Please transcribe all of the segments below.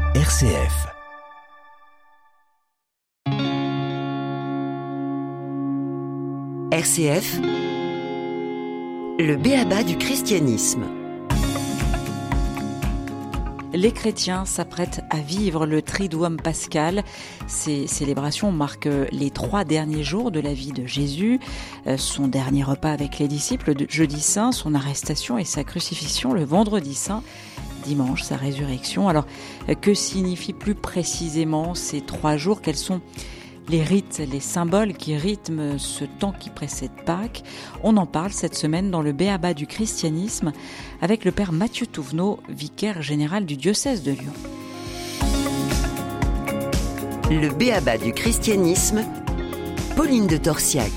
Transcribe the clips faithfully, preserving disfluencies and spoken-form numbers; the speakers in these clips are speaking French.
R C F. R C F, le b.a.-ba du christianisme. Les chrétiens s'apprêtent à vivre le Triduum pascal. Ces célébrations marquent les trois derniers jours de la vie de Jésus, son dernier repas avec les disciples le jeudi saint, son arrestation et sa crucifixion le vendredi saint, dimanche sa résurrection. Alors, que signifient plus précisément ces trois jours ? Quels sont les rites, les symboles qui rythment ce temps qui précède Pâques? On en parle cette semaine dans le b.a.-ba du christianisme avec le père Mathieu Touvenot, vicaire général du diocèse de Lyon. Le b.a.-ba du christianisme, Pauline de Torsiac.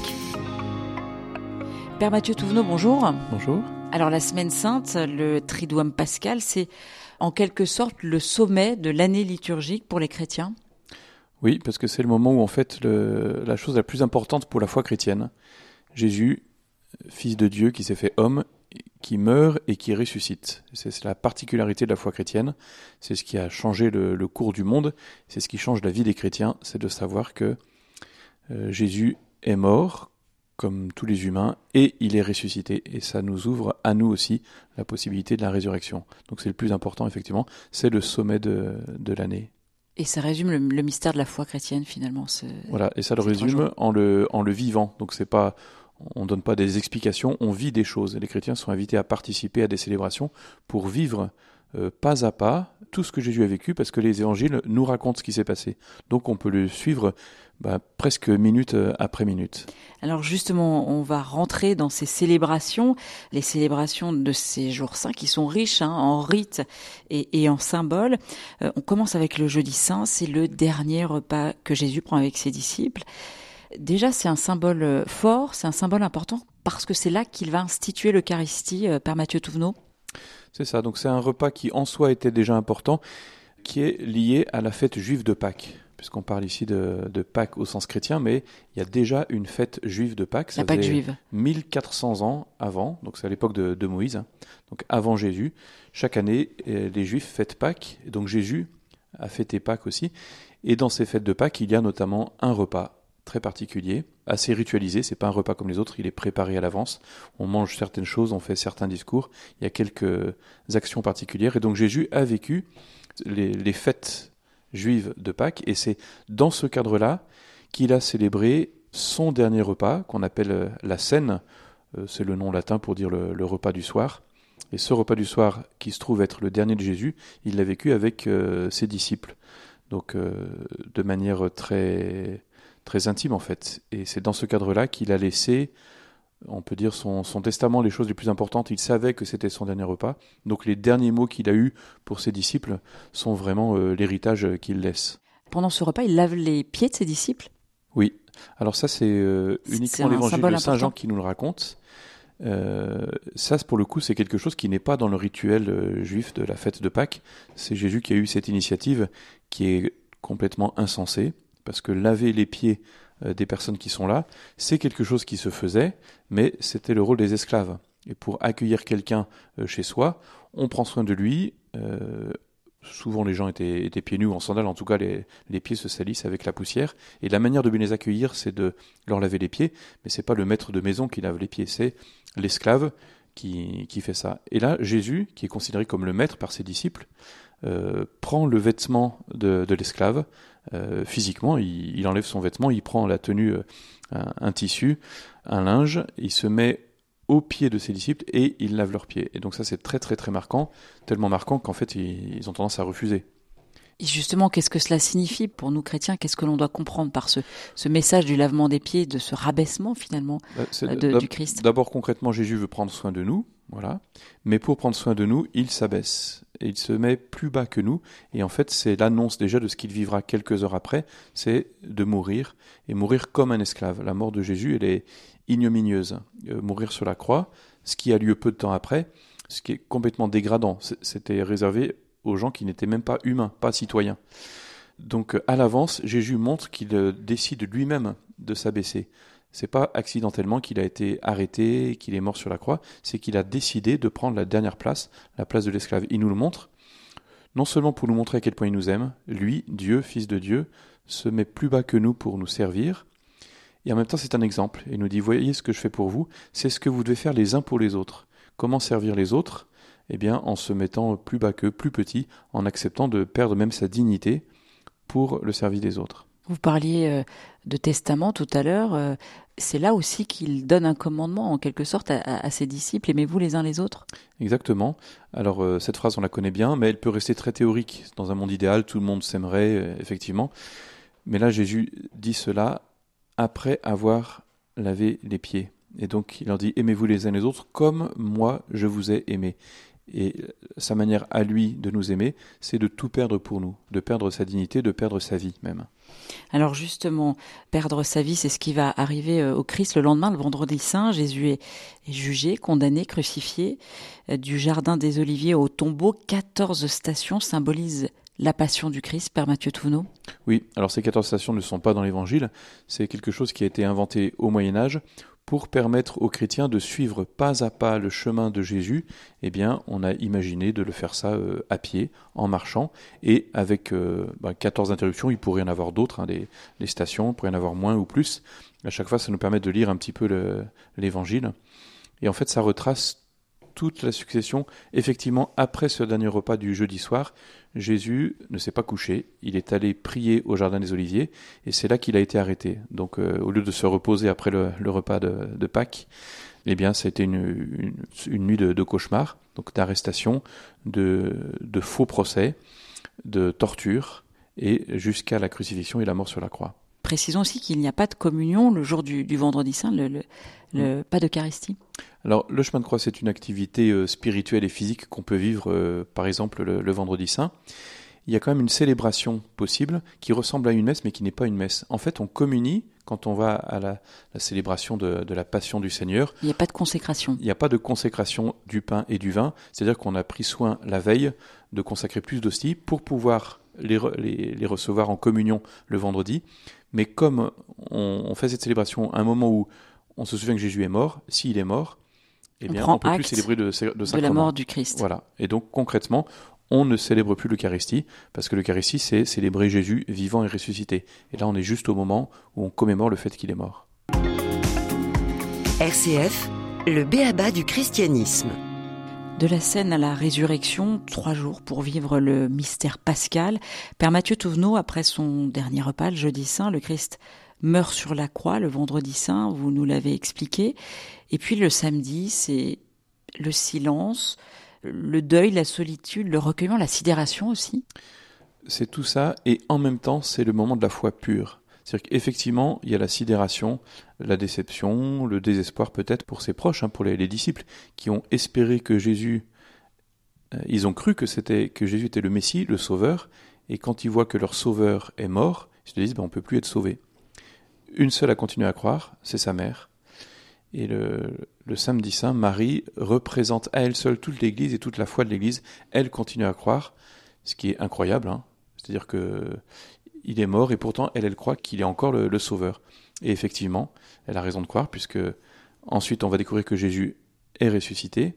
Père Mathieu Touvenot, bonjour. Bonjour. Alors la semaine sainte, le Triduum pascal, c'est en quelque sorte le sommet de l'année liturgique pour les chrétiens. Oui, parce que c'est le moment où en fait le, la chose la plus importante pour la foi chrétienne. Jésus, fils de Dieu qui s'est fait homme, qui meurt et qui ressuscite. C'est, c'est la particularité de la foi chrétienne. C'est ce qui a changé le, le cours du monde. C'est ce qui change la vie des chrétiens. C'est de savoir que euh, Jésus est mort, comme tous les humains, et il est ressuscité. Et ça nous ouvre à nous aussi la possibilité de la résurrection. Donc c'est le plus important, effectivement. C'est le sommet de, de l'année. Et ça résume le, le mystère de la foi chrétienne, finalement. Ce, voilà, et ça le résume en le, en le vivant. Donc c'est pas, on donne pas des explications, on vit des choses. Et les chrétiens sont invités à participer à des célébrations pour vivre euh, pas à pas tout ce que Jésus a vécu, parce que les évangiles nous racontent ce qui s'est passé. Donc on peut le suivre bah, presque minute après minute. Alors justement, on va rentrer dans ces célébrations, les célébrations de ces jours saints qui sont riches hein, en rites et, et en symboles. Euh, on commence avec le jeudi saint, c'est le dernier repas que Jésus prend avec ses disciples. Déjà, c'est un symbole fort, c'est un symbole important, parce que c'est là qu'il va instituer l'Eucharistie, euh, Père Mathieu Touvenot. C'est ça, donc c'est un repas qui en soi était déjà important, qui est lié à la fête juive de Pâques. Puisqu'on parle ici de, de Pâques au sens chrétien, mais il y a déjà une fête juive de Pâques. La Pâque juive. mille quatre cents ans avant, donc c'est à l'époque de, de Moïse, hein, donc avant Jésus. Chaque année, les Juifs fêtent Pâques, et donc Jésus a fêté Pâques aussi. Et dans ces fêtes de Pâques, il y a notamment un repas très particulier, assez ritualisé. C'est pas un repas comme les autres, il est préparé à l'avance. On mange certaines choses, on fait certains discours. Il y a quelques actions particulières, et donc Jésus a vécu les, les fêtes juive de Pâques, et c'est dans ce cadre-là qu'il a célébré son dernier repas, qu'on appelle la Cène, euh, c'est le nom latin pour dire le, le repas du soir, et ce repas du soir, qui se trouve être le dernier de Jésus, il l'a vécu avec euh, ses disciples, donc euh, de manière très, très intime en fait, et c'est dans ce cadre-là qu'il a laissé, on peut dire, son, son testament, les choses les plus importantes. Il savait que c'était son dernier repas. Donc les derniers mots qu'il a eus pour ses disciples sont vraiment euh, l'héritage qu'il laisse. Pendant ce repas, il lave les pieds de ses disciples ? Oui. Alors ça, c'est euh, uniquement c'est l'évangile de Saint Jean important. qui nous le raconte. Euh, ça, pour le coup, c'est quelque chose qui n'est pas dans le rituel euh, juif de la fête de Pâques. C'est Jésus qui a eu cette initiative qui est complètement insensée, parce que laver les pieds des personnes qui sont là, c'est quelque chose qui se faisait, mais c'était le rôle des esclaves. Et pour accueillir quelqu'un chez soi, on prend soin de lui. Euh, souvent les gens étaient, étaient pieds nus ou en sandales, en tout cas les, les pieds se salissent avec la poussière. Et la manière de bien les accueillir, c'est de leur laver les pieds, mais c'est pas le maître de maison qui lave les pieds, c'est l'esclave qui, qui fait ça. Et là, Jésus, qui est considéré comme le maître par ses disciples, euh, prend le vêtement de, de l'esclave. Euh, physiquement, il, il enlève son vêtement, il prend la tenue, euh, un, un tissu, un linge, il se met aux pieds de ses disciples et il lave leurs pieds. Et donc ça, c'est très très très marquant, tellement marquant qu'en fait, ils, ils ont tendance à refuser. Et justement, qu'est-ce que cela signifie pour nous chrétiens ? Qu'est-ce que l'on doit comprendre par ce, ce message du lavement des pieds, de ce rabaissement finalement bah, de, du Christ ? D'abord, concrètement, Jésus veut prendre soin de nous, voilà. Mais pour prendre soin de nous, il s'abaisse. Et il se met plus bas que nous. Et en fait, c'est l'annonce déjà de ce qu'il vivra quelques heures après, c'est de mourir, et mourir comme un esclave. La mort de Jésus, elle est ignominieuse. Euh, mourir sur la croix, ce qui a lieu peu de temps après, ce qui est complètement dégradant. C'était réservé aux gens qui n'étaient même pas humains, pas citoyens. Donc à l'avance, Jésus montre qu'il décide lui-même de s'abaisser. C'est pas accidentellement qu'il a été arrêté, qu'il est mort sur la croix, c'est qu'il a décidé de prendre la dernière place, la place de l'esclave. Il nous le montre non seulement pour nous montrer à quel point il nous aime, lui, Dieu, Fils de Dieu, se met plus bas que nous pour nous servir, et en même temps c'est un exemple, et il nous dit, voyez ce que je fais pour vous, c'est ce que vous devez faire les uns pour les autres. Comment servir les autres ? Eh bien, en se mettant plus bas qu'eux, plus petit, en acceptant de perdre même sa dignité pour le service des autres. Vous parliez de testament tout à l'heure. C'est là aussi qu'il donne un commandement, en quelque sorte, à, à ses disciples. Aimez-vous les uns les autres ? Exactement. Alors, euh, cette phrase, on la connaît bien, mais elle peut rester très théorique. Dans un monde idéal, tout le monde s'aimerait, euh, effectivement. Mais là, Jésus dit cela après avoir lavé les pieds. Et donc, il leur dit, aimez-vous les uns les autres comme moi, je vous ai aimés. Et sa manière à lui de nous aimer, c'est de tout perdre pour nous, de perdre sa dignité, de perdre sa vie même. Alors justement, perdre sa vie, c'est ce qui va arriver au Christ le lendemain, le vendredi saint. Jésus est, est jugé, condamné, crucifié. Du jardin des Oliviers au tombeau, quatorze stations symbolisent la passion du Christ, Père Mathieu Touvenot. Oui, alors ces quatorze stations ne sont pas dans l'Évangile, c'est quelque chose qui a été inventé au Moyen-Âge pour permettre aux chrétiens de suivre pas à pas le chemin de Jésus. Eh bien, on a imaginé de le faire ça euh, à pied, en marchant, et avec euh, bah, quatorze interruptions, il pourrait y en avoir d'autres, hein, les, les stations, il pourrait y en avoir moins ou plus. À chaque fois, ça nous permet de lire un petit peu le, l'Évangile. Et en fait, ça retrace toute la succession. Effectivement, après ce dernier repas du jeudi soir, Jésus ne s'est pas couché, il est allé prier au jardin des Oliviers, et c'est là qu'il a été arrêté. Donc, euh, au lieu de se reposer après le, le repas de, de Pâques, eh bien, ça a été une, une, une nuit de, de cauchemar, donc d'arrestation, de, de faux procès, de torture, et jusqu'à la crucifixion et la mort sur la croix. Précisons aussi qu'il n'y a pas de communion le jour du, du vendredi saint, le, le, le, mmh. pas d'Eucharistie. Alors, le chemin de croix, c'est une activité euh, spirituelle et physique qu'on peut vivre, euh, par exemple, le, le vendredi saint. Il y a quand même une célébration possible qui ressemble à une messe, mais qui n'est pas une messe. En fait, on communie quand on va à la, la célébration de, de la Passion du Seigneur. Il n'y a pas de consécration. Il n'y a pas de consécration du pain et du vin. C'est-à-dire qu'on a pris soin la veille de consacrer plus d'hosties pour pouvoir les, les, les recevoir en communion le vendredi. Mais comme on, on fait cette célébration à un moment où on se souvient que Jésus est mort, s'il est mort, eh bien, on ne peut plus célébrer de, de sacrement. De la mort du Christ. Voilà. Et donc, concrètement, on ne célèbre plus l'Eucharistie, parce que l'Eucharistie, c'est célébrer Jésus vivant et ressuscité. Et là, on est juste au moment où on commémore le fait qu'il est mort. R C F, le b.a.-ba du christianisme. De la scène à la résurrection, trois jours pour vivre le mystère pascal. Père Mathieu Touvenot, après son dernier repas, le jeudi saint, le Christ meurt sur la croix le vendredi saint, vous nous l'avez expliqué. Et puis le samedi, c'est le silence, le deuil, la solitude, le recueillement, la sidération aussi. C'est tout ça, et en même temps, c'est le moment de la foi pure. C'est-à-dire qu'effectivement, il y a la sidération, la déception, le désespoir peut-être pour ses proches, hein, pour les, les disciples, qui ont espéré que Jésus, euh, ils ont cru que, c'était, que Jésus était le Messie, le Sauveur, et quand ils voient que leur Sauveur est mort, ils se disent ben, on ne peut plus être sauvé. Une seule a continué à croire, c'est sa mère. Et le, le samedi saint, Marie représente à elle seule toute l'Église et toute la foi de l'Église. Elle continue à croire, ce qui est incroyable, hein. C'est-à-dire que il est mort et pourtant elle, elle croit qu'il est encore le, le Sauveur. Et effectivement, elle a raison de croire puisque ensuite on va découvrir que Jésus est ressuscité.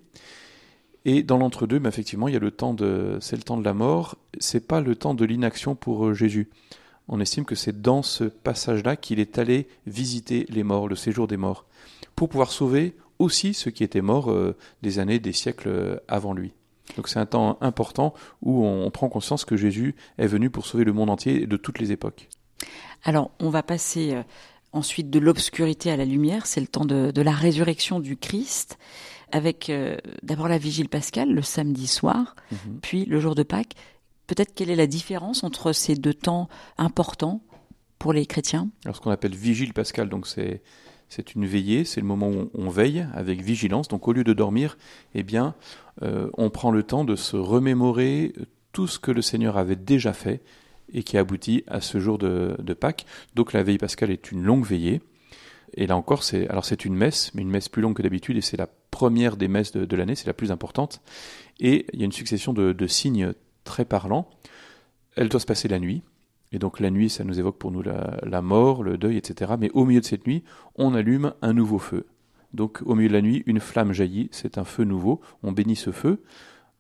Et dans l'entre-deux, ben effectivement, il y a le temps de, c'est le temps de la mort. C'est pas le temps de l'inaction pour Jésus. On estime que c'est dans ce passage-là qu'il est allé visiter les morts, le séjour des morts, pour pouvoir sauver aussi ceux qui étaient morts euh, des années, des siècles avant lui. Donc c'est un temps important où on prend conscience que Jésus est venu pour sauver le monde entier et de toutes les époques. Alors on va passer euh, ensuite de l'obscurité à la lumière, c'est le temps de, de la résurrection du Christ, avec euh, d'abord la vigile pascale, le samedi soir, mmh. puis le jour de Pâques. Peut-être quelle est la différence entre ces deux temps importants pour les chrétiens ? Alors ce qu'on appelle vigile pascale, donc c'est, c'est une veillée, c'est le moment où on veille avec vigilance. Donc au lieu de dormir, eh bien, euh, on prend le temps de se remémorer tout ce que le Seigneur avait déjà fait et qui aboutit à ce jour de, de Pâques. Donc la veille pascale est une longue veillée. Et là encore, c'est, alors c'est une messe, mais une messe plus longue que d'habitude, et c'est la première des messes de, de l'année, c'est la plus importante. Et il y a une succession de, de signes très parlant. Elle doit se passer la nuit, et donc la nuit, ça nous évoque pour nous la, la mort, le deuil, et cetera. Mais au milieu de cette nuit, on allume un nouveau feu. Donc au milieu de la nuit, une flamme jaillit, c'est un feu nouveau, on bénit ce feu,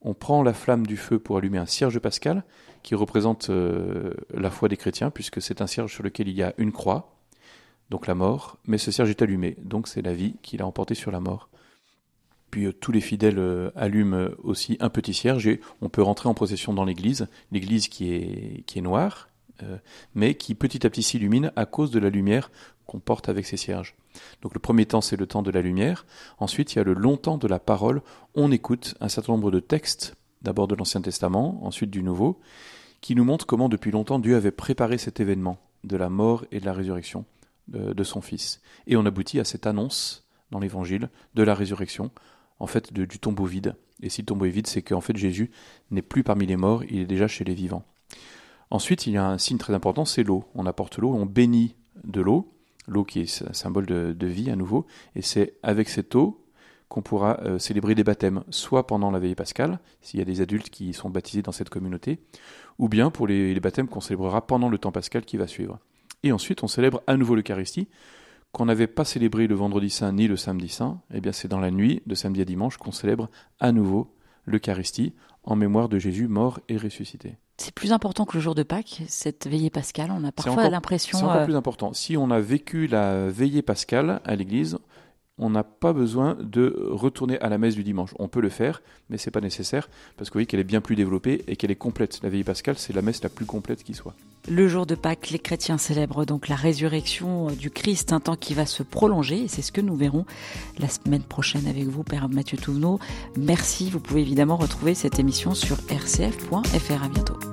on prend la flamme du feu pour allumer un cierge pascal qui représente euh, la foi des chrétiens, puisque c'est un cierge sur lequel il y a une croix, donc la mort, mais ce cierge est allumé, donc c'est la vie qui l'a emporté sur la mort. Puis euh, tous les fidèles euh, allument aussi un petit cierge et on peut rentrer en procession dans l'église, l'église qui est, qui est noire, euh, mais qui petit à petit s'illumine à cause de la lumière qu'on porte avec ces cierges. Donc le premier temps, c'est le temps de la lumière. Ensuite, il y a le long temps de la parole. On écoute un certain nombre de textes, d'abord de l'Ancien Testament, ensuite du Nouveau, qui nous montrent comment depuis longtemps Dieu avait préparé cet événement de la mort et de la résurrection de, de son Fils. Et on aboutit à cette annonce dans l'Évangile de la résurrection, en fait de, du tombeau vide. Et si le tombeau est vide, c'est qu'en fait Jésus n'est plus parmi les morts, il est déjà chez les vivants. Ensuite, il y a un signe très important, c'est l'eau. On apporte l'eau, on bénit de l'eau, l'eau qui est un symbole de, de vie à nouveau, et c'est avec cette eau qu'on pourra euh, célébrer des baptêmes, soit pendant la veillée pascale, s'il y a des adultes qui sont baptisés dans cette communauté, ou bien pour les, les baptêmes qu'on célébrera pendant le temps pascal qui va suivre. Et ensuite, on célèbre à nouveau l'Eucharistie, qu'on n'avait pas célébré le vendredi saint ni le samedi saint, eh bien c'est dans la nuit de samedi à dimanche qu'on célèbre à nouveau l'Eucharistie en mémoire de Jésus mort et ressuscité. C'est plus important que le jour de Pâques, cette veillée pascale. On a parfois c'est encore, l'impression... C'est encore euh... plus important. Si on a vécu la veillée pascale à l'église, on n'a pas besoin de retourner à la messe du dimanche. On peut le faire, mais c'est pas nécessaire, parce que vous voyez qu'elle est bien plus développée et qu'elle est complète. La veillée pascale, c'est la messe la plus complète qui soit. Le jour de Pâques, les chrétiens célèbrent donc la résurrection du Christ, un temps qui va se prolonger, et c'est ce que nous verrons la semaine prochaine avec vous, Père Mathieu Touvenot. Merci, vous pouvez évidemment retrouver cette émission sur r c f point f r. À bientôt.